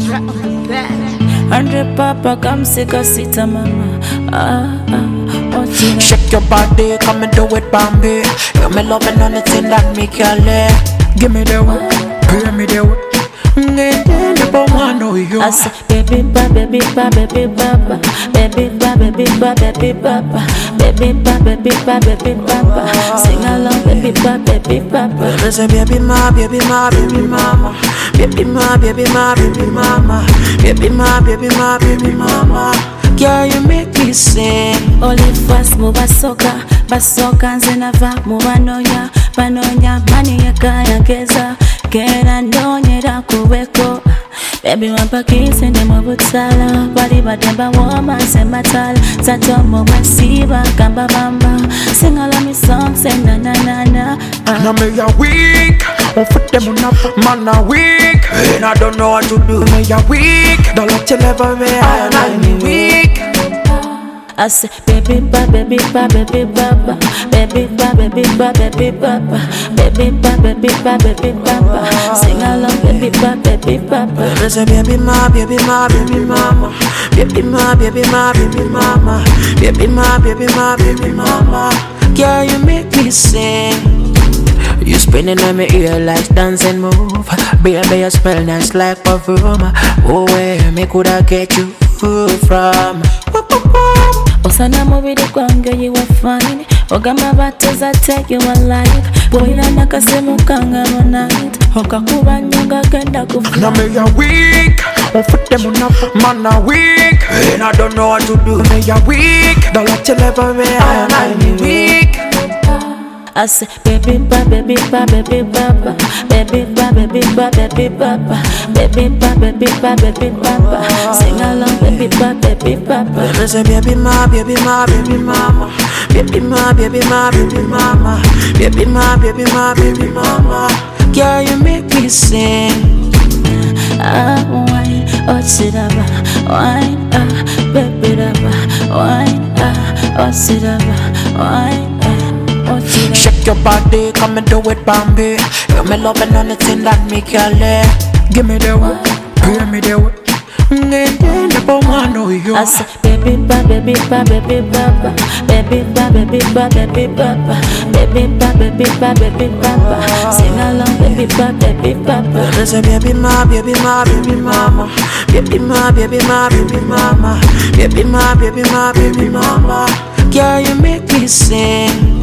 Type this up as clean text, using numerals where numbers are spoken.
100 papa, come sick a sita mama. Shake your body, come and do it, Bambi. You me loving anything that make you live. Give me the way, give me the way. I say, baby ba, baby ba, baby baba, baby ba, baby ba, baby baba, baby ba, baby ba, baby baba. Sing along, baby ba, baby baba. I say, baby ma, baby ma, baby mama, baby ma, baby ma, baby mama, baby ma, baby ma, baby mama. Girl, you make me sing. Only fast move basoka nzenava mubanonya banonya mani yakayageza kera ndonyera kuweko. Baby wapakise ndemo butsala bali bademba woma sematala zatomo wesiba gamba bamba sing all of me songs and na na na na. Now me a weak, on foot them on up, man a weak, and I don't know what to do. Me a weak, don't let you never be I and me weak. I say, baby ba, baby ba, baby baba, baby ba, baby ba, baby baba, baby ba, baby ba, baby baba. Sing along, baby ba, baby baba. I say, baby ma, baby ma, baby mama, baby ma, baby ma, baby mama, baby ma, baby ma, baby mama. Girl, you make me sing. You spinning on my ear like dancing move. Baby, you smell nice like perfume. Oh, where me coulda get you from? Osana mubiri kwange you were fine. Ogama batoza take you alive. Boyina nakasemu kanga night. Okakuba nyonga genda kufu. Now me a weak, on foot them on up, man a weak, and I don't know what to do. Me a weak, don't let you never be I and me weak. I say, baby ba, baby ba, baby baba, baby ba, baby ba, baby baba, baby ba, baby ba, baby baba. Sing along, baby ba, baby baba. I say, baby ma, baby ma, baby mama, baby ma, baby ma, baby mama, baby ma, baby ma, baby mama. Girl, you make me sing. Wine, oh sidaba, wine, baby daba, wine, oh sidaba, wine. Shake your body, come and do it, Bambi. You me loving anything that make you live. Give me the way, give me the way. I say, baby ba, baby ba, baby baba, baby ba, baby ba, baby baba, baby ba, baby ba, baby baba. Sing along, baby ba, baby baba. I say, baby ma, baby ma, baby mama, baby ma, baby ma, baby mama, baby ma, baby ma, baby mama. Girl, you make me sing.